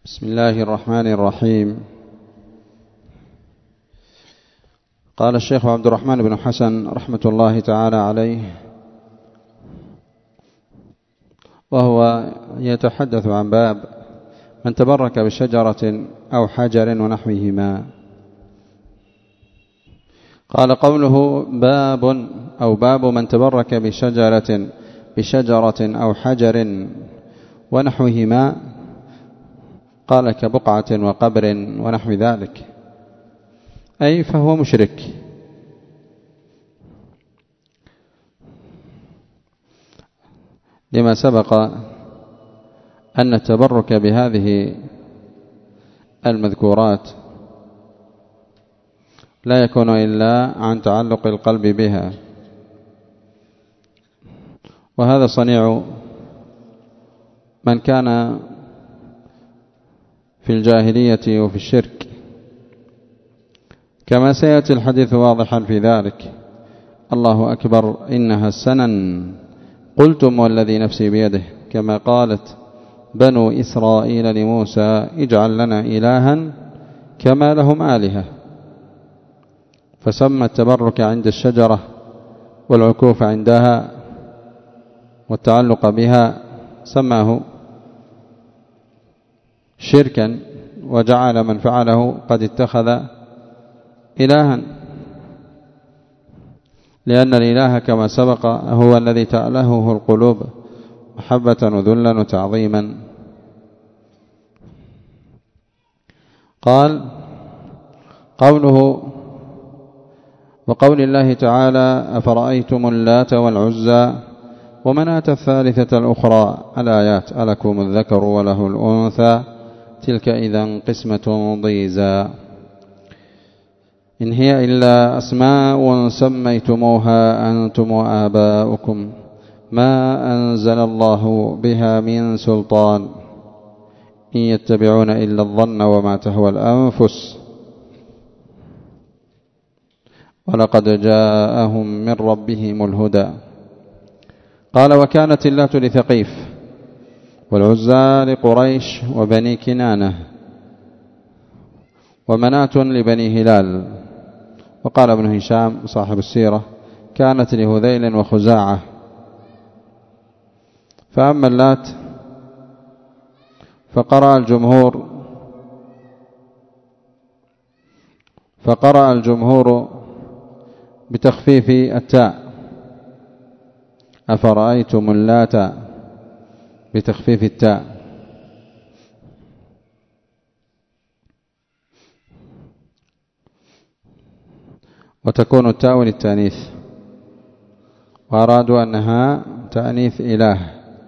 بسم الله الرحمن الرحيم. قال الشيخ عبد الرحمن بن حسن رحمة الله تعالى عليه، وهو يتحدث عن باب من تبرك بشجرة أو حجر ونحوهما. قال قوله باب أو باب من تبرك بشجرة أو حجر ونحوهما، قال كبقعة وقبر ونحو ذلك، أي فهو مشرك. لما سبق أن التبرك بهذه المذكورات لا يكون إلا عن تعلق القلب بها، وهذا صنيع من كان في الجاهلية وفي الشرك، كما سيأتي الحديث واضحا في ذلك. الله أكبر إنها السنن قلتم والذي نفسي بيده، كما قالت بنو إسرائيل لموسى اجعل لنا إلها كما لهم آلهة. فسمى التبرك عند الشجرة والعكوف عندها والتعلق بها سماه شركا، وجعل من فعله قد اتخذ إلها، لأن الإله كما سبق هو الذي تألهه القلوب محبة وذلا وتعظيما. قال قوله وقول الله تعالى أفرأيتم اللات والعزى ومناة الثالثة الأخرى الآيات ألكم الذكر وله الأنثى تلك إذا قسمة ضيزى. إن هي إلا أسماء سميتموها أنتم وآباؤكم ما أنزل الله بها من سلطان إن يتبعون إلا الظن وما تهوى الأنفس ولقد جاءهم من ربهم الهدى. قال وكانت اللات لثقيف والعزى لقريش وبني كنانة ومناة لبني هلال. وقال ابن هشام صاحب السيرة كانت لهذيل وخزاعة. فأما اللات فقرأ الجمهور بتخفيف التاء أفرأيتم اللات بتخفيف التاء. وتكون التاء للتأنيث، وأرادوا أنها تأنيث إله.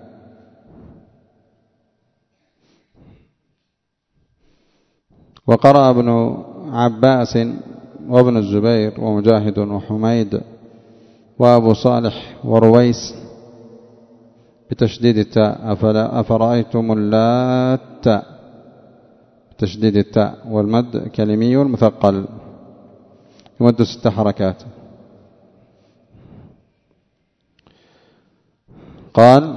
وقرأ ابن عباس وابن الزبير ومجاهد وحميد وأبو صالح ورويس بتشديد التاء أفرأيتم اللات بتشديد التاء، والمد كلمي المثقل يمد 6 حركات. قال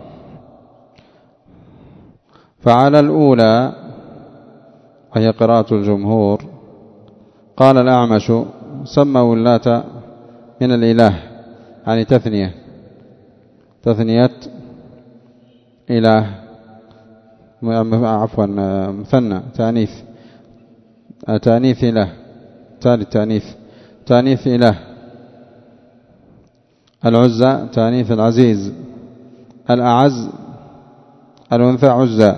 فعلى الأولى وهي قراءة الجمهور قال الأعمش سموا اللات من الإله، يعني تثنية إله، عفوا مثنى تأنيث إله، تالي تأنيث إله. العزى تأنيث العزيز، الأعز الأنثى عزى.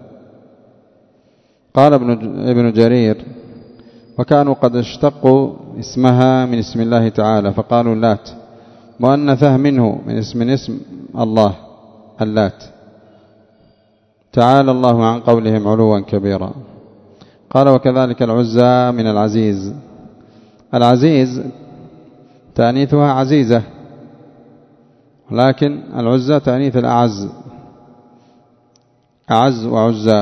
قال ابن جرير وكانوا قد اشتقوا اسمها من اسم الله تعالى فقالوا اللات مؤنثة منه من اسم الله اللات، تعالى الله عن قولهم علوا كبيرا. قال وكذلك العزى من العزيز، العزيز تأنيثها عزيزة، لكن العزى تأنيث الأعز، أعز وعزى.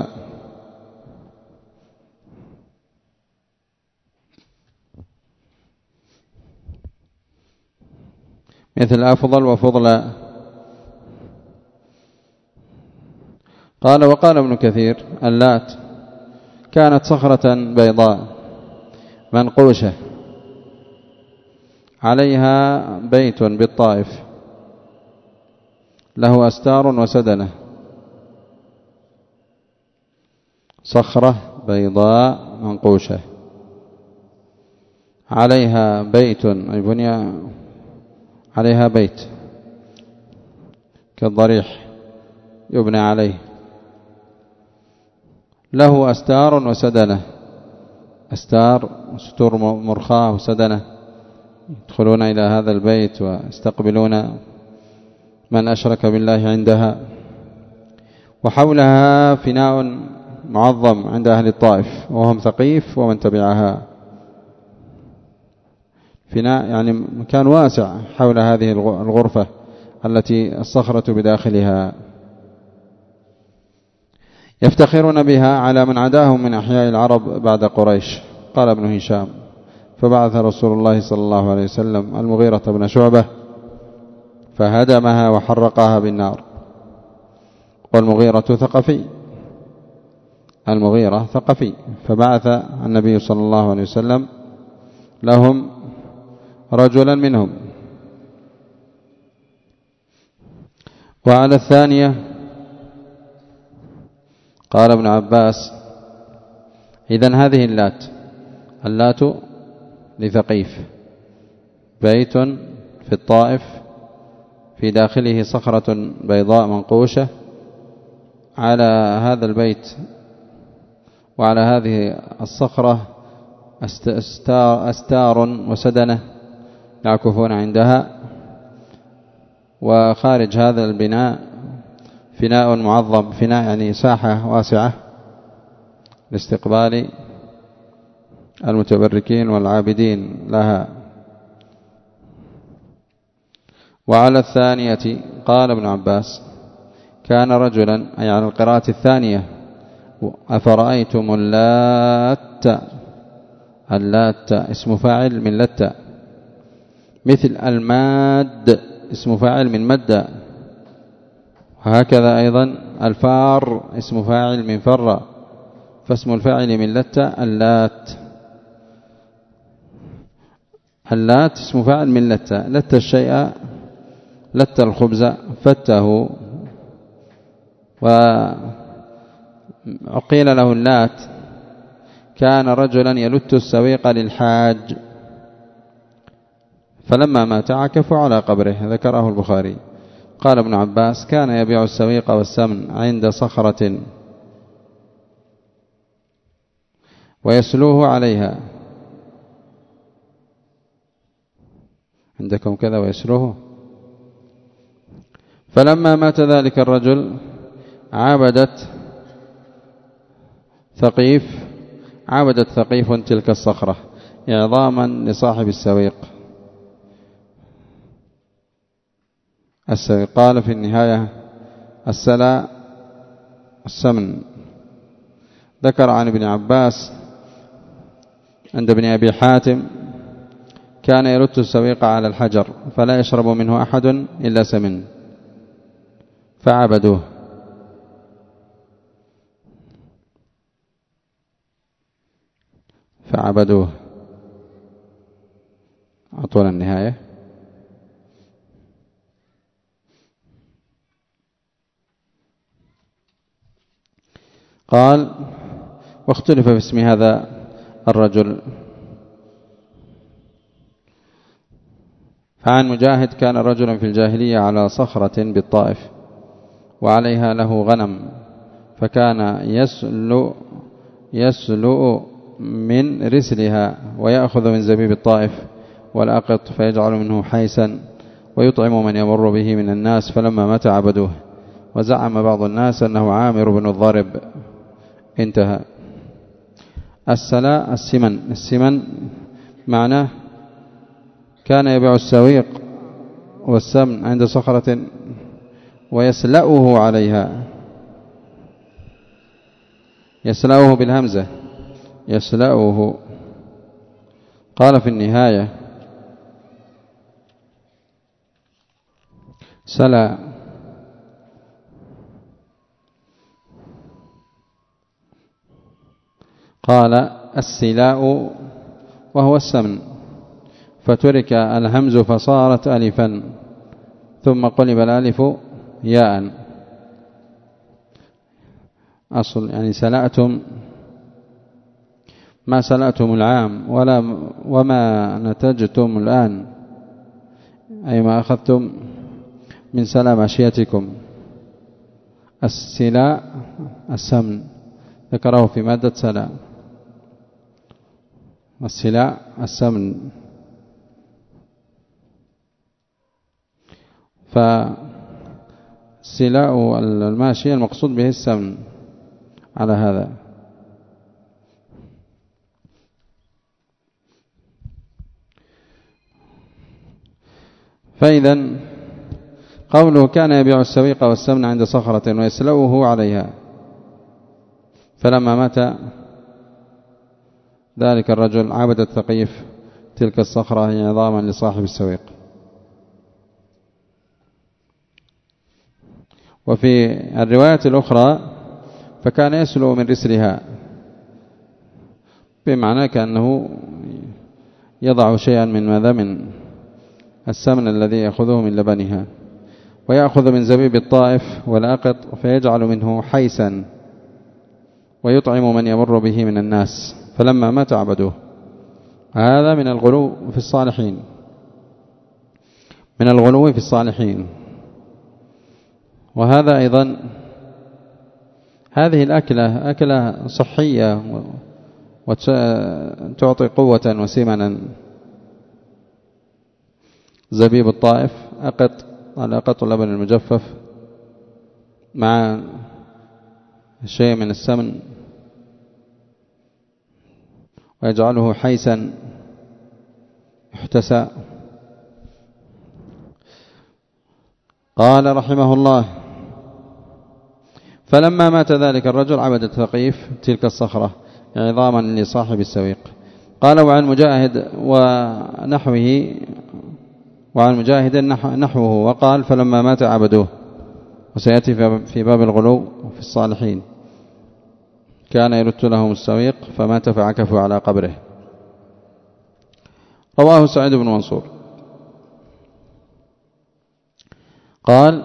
مثل أفضل وفضل. قال وقال ابن كثير اللات كانت صخرة بيضاء منقوشة عليها بيت بالطائف له أستار وسدنة، صخرة بيضاء منقوشة عليها بيت، أي بني عليها بيت كالضريح يبنى عليه، له أستار وسدنة، أستار ستور مرخاة وسدنة، يدخلون إلى هذا البيت ويستقبلون من أشرك بالله عندها، وحولها فناء معظم عند أهل الطائف وهم ثقيف ومن تبعها، فناء يعني مكان واسع حول هذه الغرفة التي الصخرة بداخلها، يفتخرون بها على من عداهم من أحياء العرب بعد قريش. قال ابن هشام: فبعث رسول الله صلى الله عليه وسلم المغيرة بن شعبة فهدمها وحرقها بالنار. والمغيرة ثقفي، المغيرة ثقفي، فبعث النبي صلى الله عليه وسلم لهم رجلا منهم. وعلى الثانية قال ابن عباس: إذن هذه اللات لثقيف، بيت في الطائف في داخله صخرة بيضاء منقوشة، على هذا البيت وعلى هذه الصخرة أستار وسدنة يعكفون عندها، وخارج هذا البناء فناء معظم، فناء يعني ساحة واسعة لاستقبال المتبركين والعابدين لها. وعلى الثانية قال ابن عباس: كان رجلا، أي على القراءة الثانية: أفرأيتم اللات اسم فاعل من لت، مثل الماد اسم فاعل من مد، وهكذا أيضا الفار اسم فاعل من فر، فاسم الفاعل من لت اللات اسم فاعل من لت الشيء، لت الخبز فته، وقيل له اللات كان رجلا يلت السويق للحاج، فلما مات عكفوا على قبره، ذكره البخاري. قال ابن عباس: كان يبيع السويق والسمن عند صخرة ويسلوه عليها. عندكم كذا ويسلوه؟ فلما مات ذلك الرجل عابدت ثقيف تلك الصخرة إعظاما لصاحب السويق. قال في النهاية: السلا السمن. ذكر عن ابن عباس عند ابن أبي حاتم: كان يلت السويق على الحجر فلا يشرب منه أحد إلا سمن، فعبدوه. أعطونا النهاية. قال: واختلف في اسم هذا الرجل، فعن مجاهد: كان رجلا في الجاهلية على صخرة بالطائف وعليها له غنم، فكان يسلؤ من رسلها ويأخذ من زبيب الطائف والأقط فيجعل منه حيسا ويطعم من يمر به من الناس، فلما مات عبدوه. وزعم بعض الناس أنه عامر بن الضرب. انتهى. السلاء السمن معناه كان يبيع السويق والسمن عند صخرة ويسلأه عليها، يسلأه بالهمزة، يسلأه. قال في النهاية: سلا قال السلاء وهو السمن، فترك الهمز فصارت ألفا، ثم قلب الألف ياء. أصل يعني سلأتم، ما سلأتم العام وما نتجتم الآن، أي ما أخذتم من سلام ماشيتكم. السلاء السمن، ذكره في مادة سلام. السلاء السمن، فالسلاء الماشية المقصود به السمن على هذا. فإذا قوله كان يبيع السويق والسمن عند صخرة ويسلوه عليها، فلما مات ذلك الرجل عبد الثقيف تلك الصخرة عظاما لصاحب السويق. وفي الرواية الأخرى فكان يسلو من رسلها، بمعنى كأنه يضع شيئا من السمن الذي يأخذه من لبنها، ويأخذ من زبيب الطائف والأقط فيجعل منه حيسا ويطعم من يمر به من الناس، فلما مات عبدوه. هذا من الغلو في الصالحين، من الغلو في الصالحين. وهذا أيضا هذه الأكلة أكلة صحية وتعطي قوة وسمنا. زبيب الطائف الأقط اللبن المجفف مع شيء من السمن ويجعله حيسا يحتسى. قال رحمه الله: فلما مات ذلك الرجل عبد الثقيف تلك الصخرة عظاما لصاحب السويق. قال وعن مجاهد نحوه، وقال فلما مات عبدوه. وسيأتي في باب الغلو في الصالحين، كان يرد لهم السويق فمات فعكفوا على قبره. رواه سعيد بن منصور قال: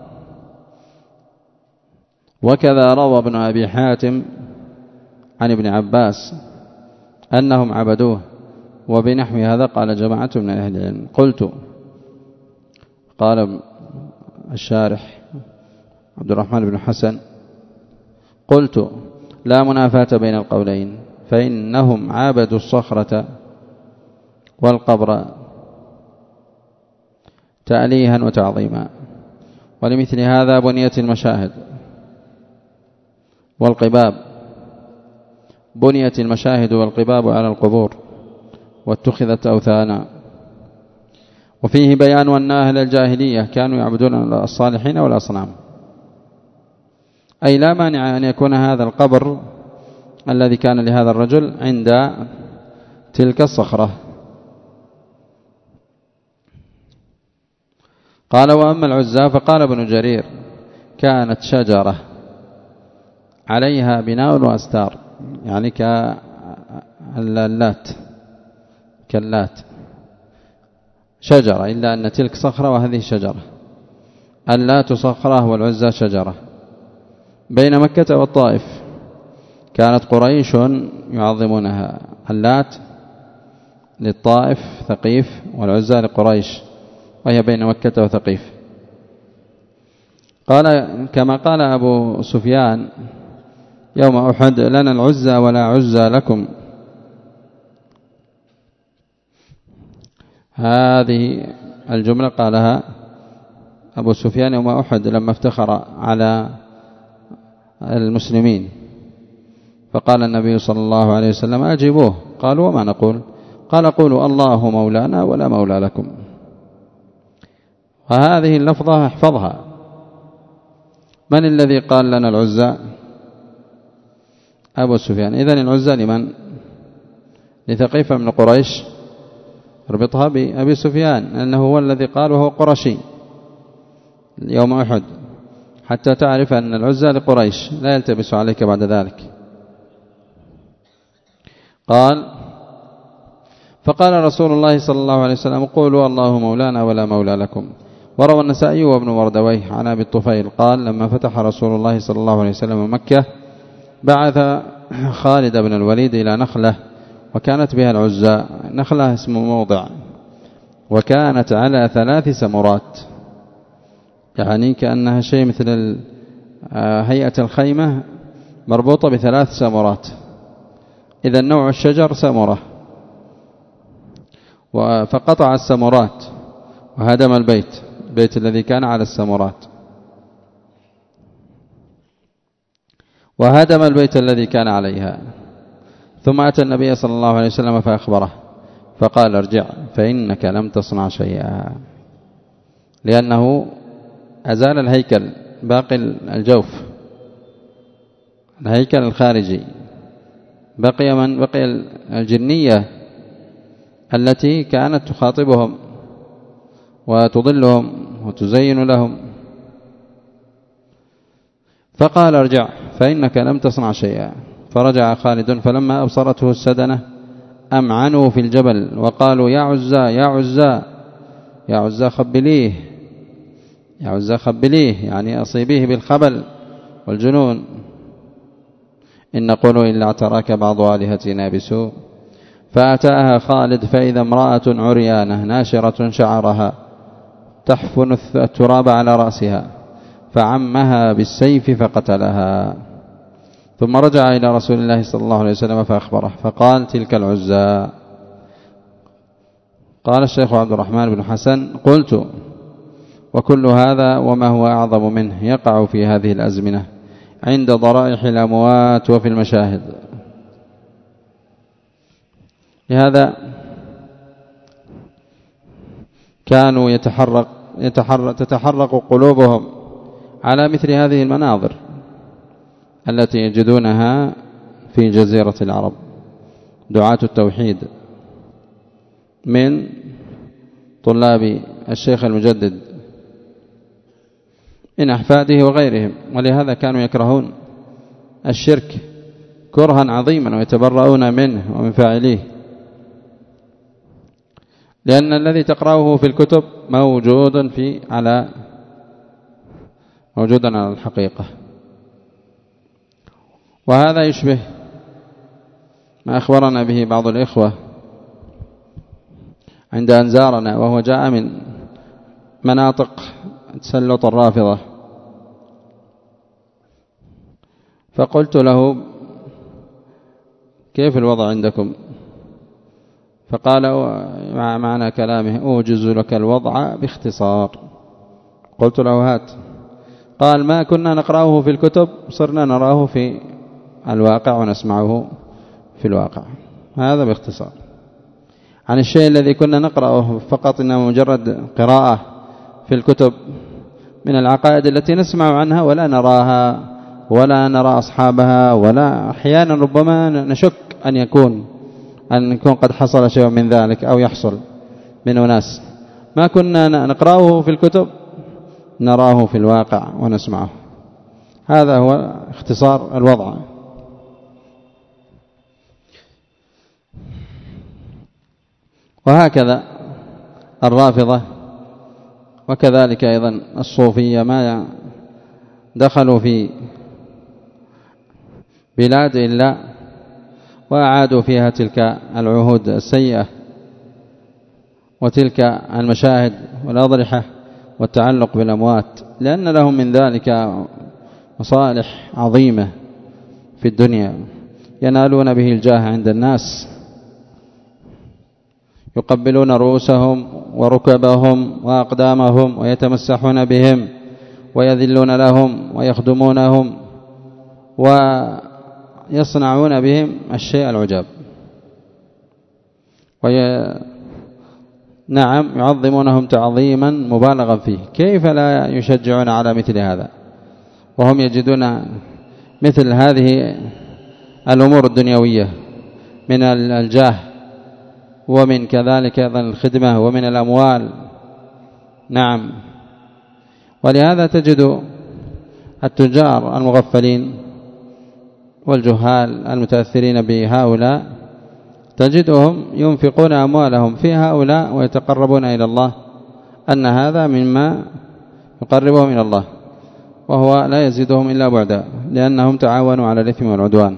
وكذا روى ابن أبي حاتم عن ابن عباس أنهم عبدوه، وبنحو هذا قال جماعة من أهل العلم. قلت، قال الشارح عبد الرحمن بن حسن: قلت لا منافاة بين القولين، فإنهم عابدوا الصخرة والقبر تأليها وتعظيما، ولمثل هذا بنيت المشاهد والقباب، بنيت المشاهد والقباب على القبور واتخذت أوثانا. وفيه بيان أن أهل الجاهلية كانوا يعبدون الصالحين والأصنام، أي لا مانع أن يكون هذا القبر الذي كان لهذا الرجل عند تلك الصخرة. قال: وأما العزى فقال ابن جرير: كانت شجرة عليها بناء وأستار، يعني كاللات شجرة، إلا أن تلك صخرة وهذه شجرة. اللات صخرة والعزى شجرة بين مكة والطائف. كانت قريش يعظمونها، اللات للطائف ثقيف، والعزى لقريش، وهي بين مكة وثقيف. قال كما قال أبو سفيان يوم أحد: لنا العزى ولا عزى لكم. هذه الجملة قالها أبو سفيان يوم أحد لما افتخر على المسلمين، فقال النبي صلى الله عليه وسلم: أجيبوه. قالوا: وما نقول؟ قال: قولوا الله مولانا ولا مولى لكم. وهذه اللفظة احفظها: من الذي قال لنا العزى؟ أبو سفيان. إذن العزى لمن؟ لثقيف من قريش. اربطها بأبي سفيان لأنه هو الذي قال، وهو قرشي يوم أحد، حتى تعرف أن العزى لقريش، لا يلتبس عليك بعد ذلك. قال: فقال رسول الله صلى الله عليه وسلم: قولوا الله مولانا ولا مولى لكم. وروى النسائي وابن مردويه عن أبي الطفيل قال: لما فتح رسول الله صلى الله عليه وسلم مكة بعث خالد بن الوليد إلى نخلة وكانت بها العزى. نخلة اسم موضع، وكانت على 3 سمرات، يعني كأنها شيء مثل هيئة الخيمة مربوطة ب3 سمرات. إذا نوع الشجر سمرة، فقطع السمرات وهدم البيت الذي كان على السمرات، وهدم البيت الذي كان عليها. ثم أتى النبي صلى الله عليه وسلم فأخبره فقال: ارجع فإنك لم تصنع شيئا، لأنه أزال الهيكل باقي الجوف، الهيكل الخارجي، بقي الجنية التي كانت تخاطبهم وتضلهم وتزين لهم. فقال: ارجع فإنك لم تصنع شيئا. فرجع خالد، فلما أبصرته السدنة أمعنوا في الجبل وقالوا: يا عزى يا عزى يا عزى خبليه، يا عزى خبليه، يعني أصيبيه بالخبل والجنون. إن نقول إلا اعتراك بعض آلهتنا بسوء. فأتاها خالد فإذا امرأة عريانة ناشرة شعرها تحفن التراب على رأسها، فعمها بالسيف فقتلها. ثم رجع إلى رسول الله صلى الله عليه وسلم فأخبره فقال: تلك العزى. قال الشيخ عبد الرحمن بن حسن: قلت: وكل هذا وما هو أعظم منه يقع في هذه الأزمنة عند ضرائح الأموات وفي المشاهد. لهذا كانوا تتحرق قلوبهم على مثل هذه المناظر التي يجدونها في جزيرة العرب. دعاة التوحيد من طلاب الشيخ المجدد من أحفاده وغيرهم، ولهذا كانوا يكرهون الشرك كرها عظيما ويتبرؤون منه ومن فاعليه، لأن الذي تقرأه في الكتب موجود على الحقيقة. وهذا يشبه ما أخبرنا به بعض الإخوة عند أن زارنا، وهو جاء من مناطق تسلط الرافضة، فقلت له: كيف الوضع عندكم؟ فقال مع معنى كلامه: أوجز لك الوضع باختصار. قلت له: هات. قال: ما كنا نقرأه في الكتب صرنا نراه في الواقع ونسمعه في الواقع. هذا باختصار عن الشيء الذي كنا نقرأه فقط إنه مجرد قراءة في الكتب من العقائد التي نسمع عنها ولا نراها ولا نرى أصحابها، ولا أحيانا ربما نشك أن يكون قد حصل شيء من ذلك أو يحصل من أناس. ما كنا نقرأه في الكتب نراه في الواقع ونسمعه. هذا هو اختصار الوضع. وهكذا الرافضة وكذلك أيضا الصوفية ما دخلوا في بلاد إلا وأعادوا فيها تلك العهود السيئة وتلك المشاهد والأضرحة والتعلق بالأموات، لأن لهم من ذلك مصالح عظيمة في الدنيا ينالون به الجاه عند الناس، يقبلون رؤوسهم وركبهم وأقدامهم ويتمسحون بهم ويذلون لهم ويخدمونهم ويصنعون بهم الشيء العجاب، نعم يعظمونهم تعظيما مبالغا فيه. كيف لا يشجعون على مثل هذا وهم يجدون مثل هذه الأمور الدنيوية من الجاه ومن كذلك أيضا الخدمة ومن الأموال. نعم. ولهذا تجد التجار المغفلين والجهال المتأثرين بهؤلاء تجدهم ينفقون أموالهم في هؤلاء ويتقربون إلى الله، أن هذا مما يقربهم إلى الله، وهو لا يزيدهم إلا بعدا، لأنهم تعاونوا على الإثم والعدوان.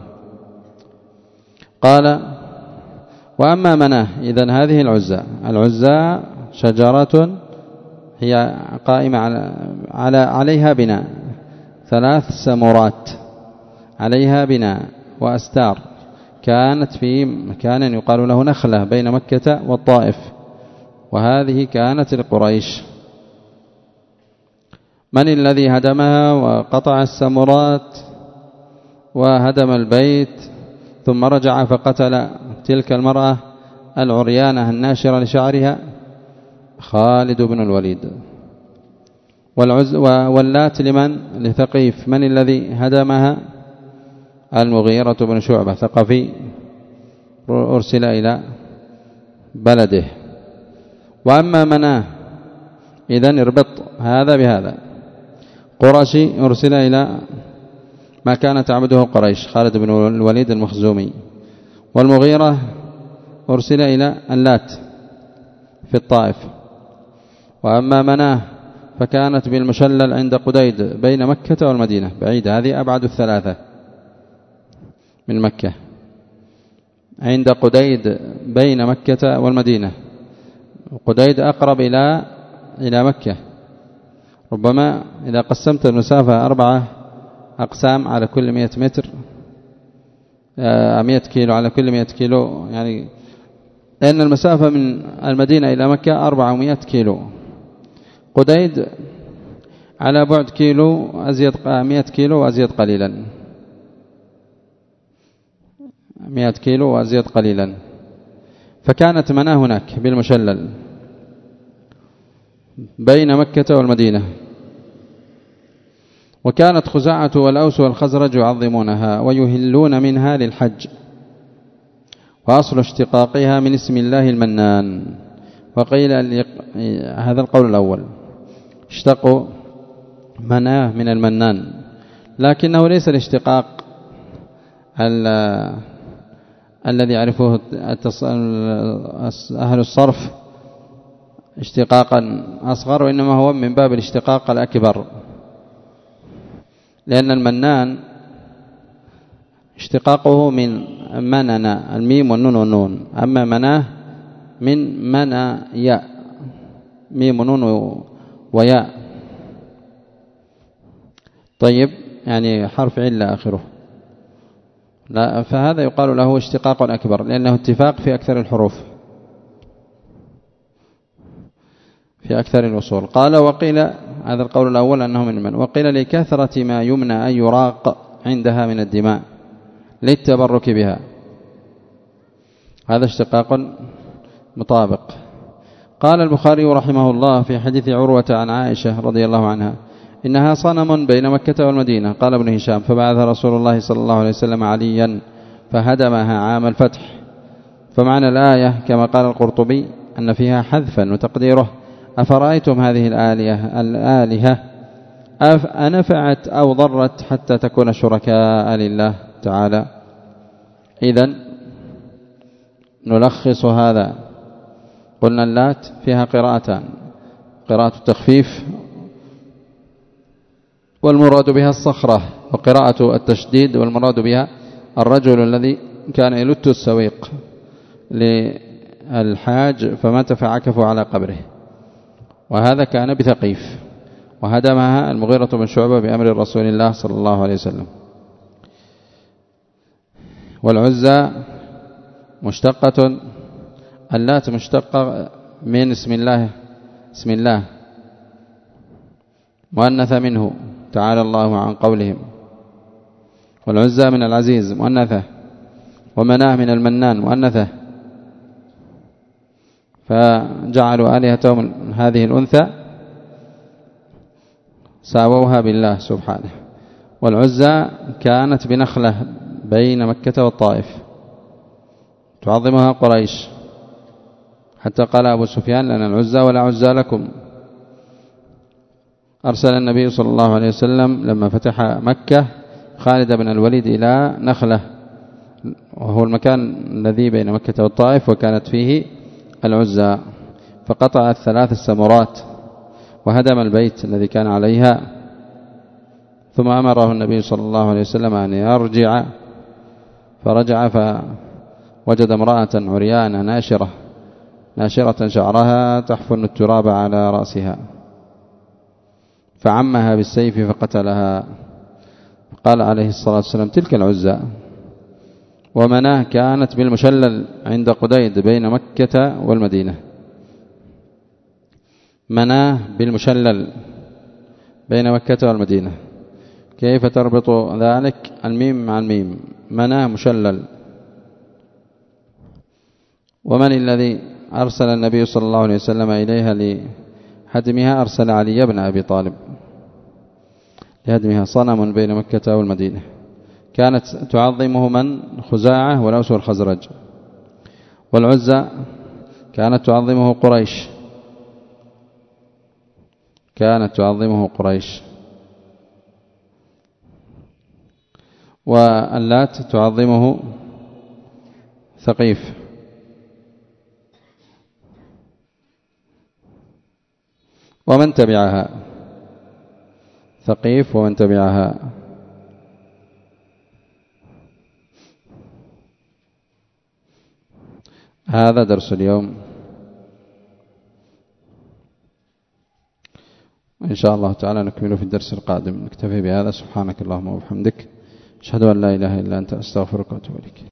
قال: وأما مناه. إذن هذه العزى شجرة هي قائمة عليها بناء، 3 سمرات عليها بناء وأستار، كانت في مكان يقال له نخلة بين مكة والطائف، وهذه كانت لقريش. من الذي هدمها وقطع السمرات وهدم البيت ثم رجع فقتل تلك المرأة العريانة الناشرة لشعرها؟ خالد بن الوليد. واللات لمن؟ لثقيف. من الذي هدمها؟ المغيرة بن شعبة ثقفي، أرسل إلى بلده. وأما مناه، إذن اربط هذا بهذا. قرشي أرسل إلى ما كانت تعبده قريش، خالد بن الوليد المخزومي. والمغيرة أرسل إلى اللات في الطائف. وأما مناه فكانت بالمشلل عند قديد بين مكة والمدينة، بعيد، هذه أبعد الثلاثة من مكة، عند قديد بين مكة والمدينة. قديد أقرب إلى مكة، ربما إذا قسمت المسافة 4 أقسام على كل 100 متر، 100 كيلو على كل 100 كيلو، يعني لأن المسافة من المدينة إلى مكة 400 كيلو. قديد على بعد كيلو أزيد 100 كيلو وأزيد قليلا، 100 كيلو وأزيد قليلا. فكانت مناه هناك بالمشلل بين مكة والمدينة. وكانت خزاعة والأوس والخزرج يعظمونها ويهلون منها للحج، وأصل اشتقاقها من اسم الله المنان. وقيل هذا القول الأول، اشتقوا مناه من المنان، لكنه ليس الاشتقاق الذي يعرفه أهل الصرف اشتقاقا أصغر، وإنما هو من باب الاشتقاق الأكبر، لأن المنان اشتقاقه من مننا، الميم والنون والنون. أما مناه من منا ياء، ميم ونون وياء، طيب، يعني حرف علة آخره. لا، فهذا يقال له اشتقاق أكبر، لأنه اتفاق في أكثر الحروف، في أكثر الوصول. قال: وقيل، هذا القول الأول أنه من وقيل لكثرة ما يمنى أن يراق عندها من الدماء للتبرك بها، هذا اشتقاق مطابق. قال البخاري رحمه الله في حديث عروة عن عائشة رضي الله عنها: إنها صنم بين مكة والمدينة. قال ابن هشام: فبعث رسول الله صلى الله عليه وسلم عليا فهدمها عام الفتح. فمعنى الآية كما قال القرطبي أن فيها حذفا، وتقديره: أفرأيتم هذه الآلهة أنفعت أو ضرت حتى تكون شركاء لله تعالى. إذن نلخص هذا، قلنا اللات فيها قراءتان: قراءة التخفيف والمراد بها الصخرة، وقراءة التشديد والمراد بها الرجل الذي كان يلت السويق للحاج فمات فعكفوا على قبره، وهذا كان بثقيف، وهدمها المغيرة بن شعبة بأمر رسول الله صلى الله عليه وسلم. والعزى مشتقة، اللات مشتقة من اسم الله مؤنثة منه تعالى الله عن قولهم. والعزى من العزيز مؤنثة، ومناه من المنان مؤنثة، فجعلوا آلهتهم هذه الأنثى ساووها بالله سبحانه. والعزى كانت بنخلة بين مكة والطائف تعظمها قريش، حتى قال أبو سفيان: لنا العزى ولا عزى لكم. أرسل النبي صلى الله عليه وسلم لما فتح مكة خالد بن الوليد إلى نخلة وهو المكان الذي بين مكة والطائف، وكانت فيه العزى، فقطع 3 السمرات وهدم البيت الذي كان عليها. ثم أمره النبي صلى الله عليه وسلم أن يرجع، فرجع فوجد امرأة عريانة ناشرة شعرها تحفن التراب على رأسها، فعمها بالسيف فقتلها. قال عليه الصلاة والسلام: تلك العزى. ومناه كانت بالمشلل عند قديد بين مكة والمدينة. مناه بالمشلل بين مكة والمدينة. كيف تربط ذلك؟ الميم مع الميم، مناه مشلل. ومن الذي أرسل النبي صلى الله عليه وسلم إليها لهدمها؟ أرسل علي بن أبي طالب لهدمها، صنم بين مكة والمدينة. كانت تعظمه من؟ خزاعة والأوس والخزرج. والعزى كانت تعظمه قريش، واللات تعظمه ثقيف. ومن تبعها ثقيف ومن تبعها. هذا درس اليوم، إن شاء الله تعالى نكمل في الدرس القادم. نكتفي بهذا. سبحانك اللهم وبحمدك، أشهد أن لا إله إلا أنت، أستغفرك وأتوب إليك.